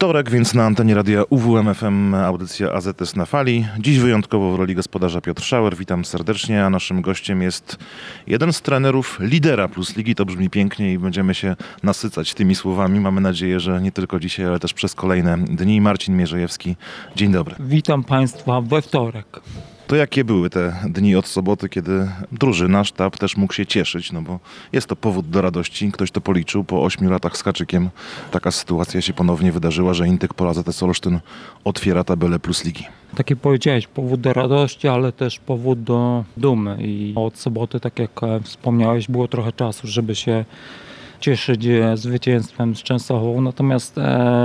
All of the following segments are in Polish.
Wtorek, więc na antenie radia UWMFM audycja AZS na fali. Dziś wyjątkowo w roli gospodarza Piotr Schauer. Witam serdecznie, a naszym gościem jest jeden z trenerów lidera Plus Ligi. To brzmi pięknie i będziemy się nasycać tymi słowami. Mamy nadzieję, że nie tylko dzisiaj, ale też przez kolejne dni. Marcin Mierzejewski, dzień dobry. Witam Państwa we wtorek. To jakie były te dni od soboty, kiedy drużyna, sztab też mógł się cieszyć, no bo jest to powód do radości. Ktoś to policzył, po 8 latach z haczykiem taka sytuacja się ponownie wydarzyła, że Indyk Pol AZS Olsztyn otwiera tabelę Plus Ligi. Tak jak powiedziałeś, powód do radości, ale też powód do dumy i od soboty, tak jak wspomniałeś, było trochę czasu, żeby się cieszyć zwycięstwem z Częstochową. Natomiast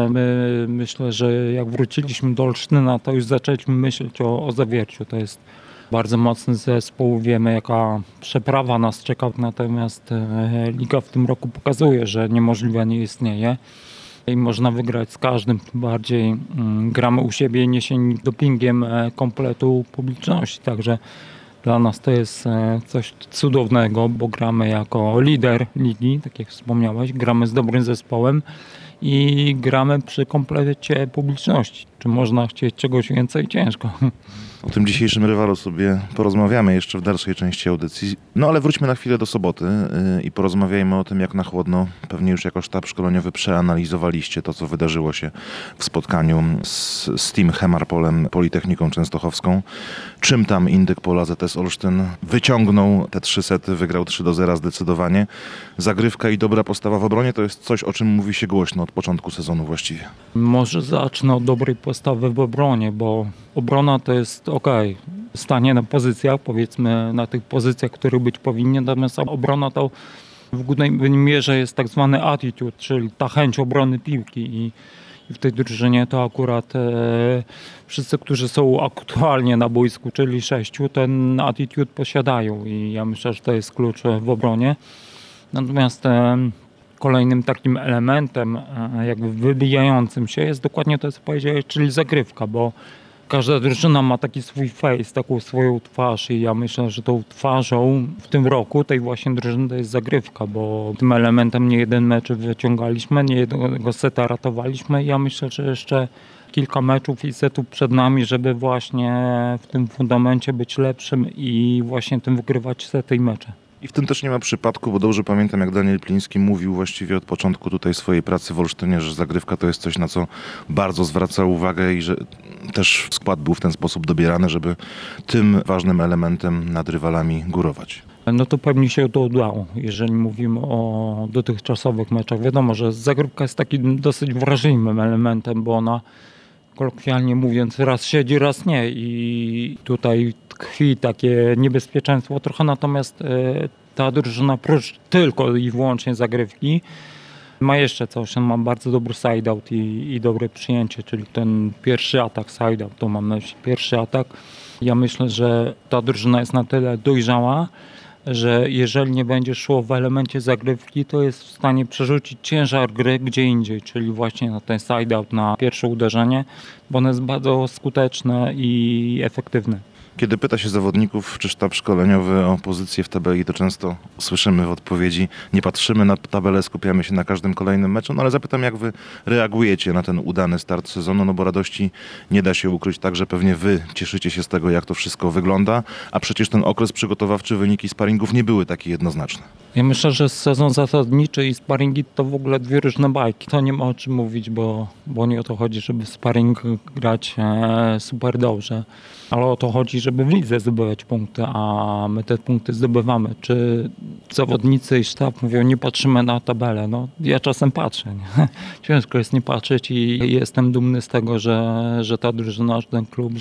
myślę, że jak wróciliśmy do Olsztyna, to już zaczęliśmy myśleć o Zawierciu. To jest bardzo mocny zespół. Wiemy, jaka przeprawa nas czeka. Natomiast liga w tym roku pokazuje, że niemożliwe nie istnieje. I można wygrać z każdym. Tym bardziej gramy u siebie niesieni dopingiem kompletu publiczności. Także dla nas to jest coś cudownego, bo gramy jako lider ligi, tak jak wspomniałeś, gramy z dobrym zespołem i gramy przy komplecie publiczności. Czy można chcieć czegoś więcej? Ciężko. O tym dzisiejszym rywalu sobie porozmawiamy jeszcze w dalszej części audycji. No ale wróćmy na chwilę do soboty i porozmawiajmy o tym, jak na chłodno, pewnie już jako sztab szkoleniowy przeanalizowaliście to, co wydarzyło się w spotkaniu z Team Hemarpolem Politechniką Częstochowską. Czym tam Indyk Pol AZS Olsztyn wyciągnął te 3 sety, wygrał 3-0 zdecydowanie. Zagrywka i dobra postawa w obronie to jest coś, o czym mówi się głośno od początku sezonu właściwie. Może zacznę od dobrej postawy w obronie, bo obrona to jest stanie na pozycjach, powiedzmy na tych pozycjach, których być powinien, natomiast obrona to w głównej mierze jest tak zwany attitude, czyli ta chęć obrony piłki i w tej drużynie to akurat wszyscy, którzy są aktualnie na boisku, czyli 6, ten attitude posiadają i ja myślę, że to jest klucz w obronie. Natomiast kolejnym takim elementem jakby wybijającym się jest dokładnie to, co powiedziałeś, czyli zagrywka, bo każda drużyna ma taki swój face, taką swoją twarz i ja myślę, że tą twarzą w tym roku tej właśnie drużyny to jest zagrywka, bo tym elementem nie jeden mecz wyciągaliśmy, nie jednego seta ratowaliśmy i ja myślę, że jeszcze kilka meczów i setów przed nami, żeby właśnie w tym fundamencie być lepszym i właśnie tym wygrywać sety i mecze. I w tym też nie ma przypadku, bo dobrze pamiętam, jak Daniel Pliński mówił właściwie od początku tutaj swojej pracy w Olsztynie, że zagrywka to jest coś, na co bardzo zwraca uwagę i że też skład był w ten sposób dobierany, żeby tym ważnym elementem nad rywalami górować. No to pewnie się to udało, jeżeli mówimy o dotychczasowych meczach. Wiadomo, że zagrywka jest takim dosyć wrażliwym elementem, bo ona kolokwialnie mówiąc raz siedzi, raz nie i tutaj tkwi takie niebezpieczeństwo trochę, natomiast ta drużyna prócz tylko i wyłącznie zagrywki ma jeszcze coś, on ma bardzo dobry side-out i dobre przyjęcie, czyli ten pierwszy atak side-out, to mamy pierwszy atak. Ja myślę, że ta drużyna jest na tyle dojrzała, że jeżeli nie będzie szło w elemencie zagrywki, to jest w stanie przerzucić ciężar gry gdzie indziej, czyli właśnie na ten side-out, na pierwsze uderzenie, bo ono jest bardzo skuteczne i efektywne. Kiedy pyta się zawodników, czy sztab szkoleniowy o pozycję w tabeli, to często słyszymy w odpowiedzi, nie patrzymy na tabelę, skupiamy się na każdym kolejnym meczu, no ale zapytam, jak wy reagujecie na ten udany start sezonu, no bo radości nie da się ukryć, tak, że pewnie wy cieszycie się z tego, jak to wszystko wygląda, a przecież ten okres przygotowawczy, wyniki sparingów nie były takie jednoznaczne. Ja myślę, że sezon zasadniczy i sparingi to w ogóle dwie różne bajki. To nie ma o czym mówić, bo nie o to chodzi, żeby w sparing grać super dobrze, ale o to chodzi, żeby w lidze zdobywać punkty, a my te punkty zdobywamy. Czy zawodnicy i sztab mówią, nie patrzymy na tabelę? No, ja czasem patrzę. Nie? Ciężko jest nie patrzeć i jestem dumny z tego, że ta drużyna, że ten klub,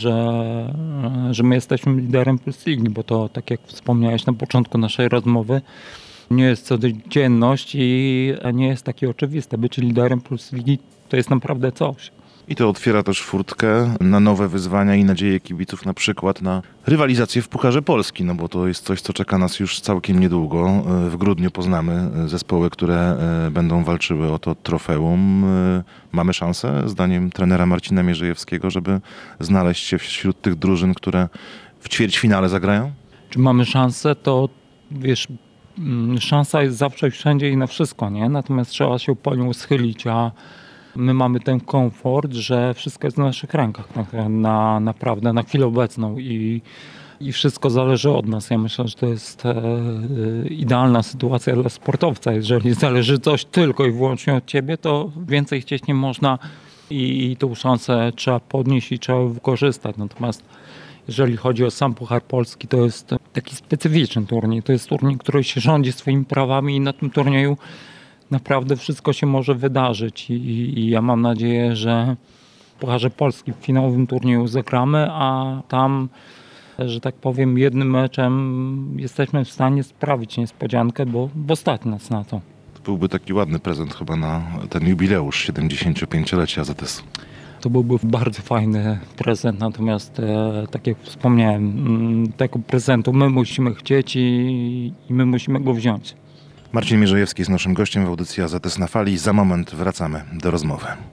że my jesteśmy liderem Plus Ligi, bo to, tak jak wspomniałeś na początku naszej rozmowy, nie jest codzienność i nie jest takie oczywiste. Być liderem Plus Ligi to jest naprawdę coś. I to otwiera też furtkę na nowe wyzwania i nadzieje kibiców, na przykład na rywalizację w Pucharze Polski, no bo to jest coś, co czeka nas już całkiem niedługo. W grudniu poznamy zespoły, które będą walczyły o to trofeum. Mamy szansę, zdaniem trenera Marcina Mierzejewskiego, żeby znaleźć się wśród tych drużyn, które w ćwierćfinale zagrają? Czy mamy szansę, to wiesz, szansa jest zawsze wszędzie i na wszystko, nie? Natomiast trzeba się po nią schylić, a My mamy ten komfort, że wszystko jest w naszych rękach naprawdę na chwilę obecną i wszystko zależy od nas. Ja myślę, że to jest idealna sytuacja dla sportowca. Jeżeli zależy coś tylko i wyłącznie od ciebie, to więcej chcieć nie można i tą szansę trzeba podnieść i trzeba wykorzystać. Natomiast jeżeli chodzi o sam Puchar Polski, to jest taki specyficzny turniej. To jest turniej, który się rządzi swoimi prawami i na tym turnieju naprawdę wszystko się może wydarzyć. I ja mam nadzieję, że w Pucharze Polski w finałowym turnieju zagramy, a tam, że tak powiem, jednym meczem jesteśmy w stanie sprawić niespodziankę, bo stać nas na to. To byłby taki ładny prezent chyba na ten jubileusz 75-lecia AZS-u. To byłby bardzo fajny prezent, natomiast tak jak wspomniałem, tego prezentu my musimy chcieć i my musimy go wziąć. Marcin Mierzejewski jest naszym gościem w audycji AZS na fali. Za moment wracamy do rozmowy.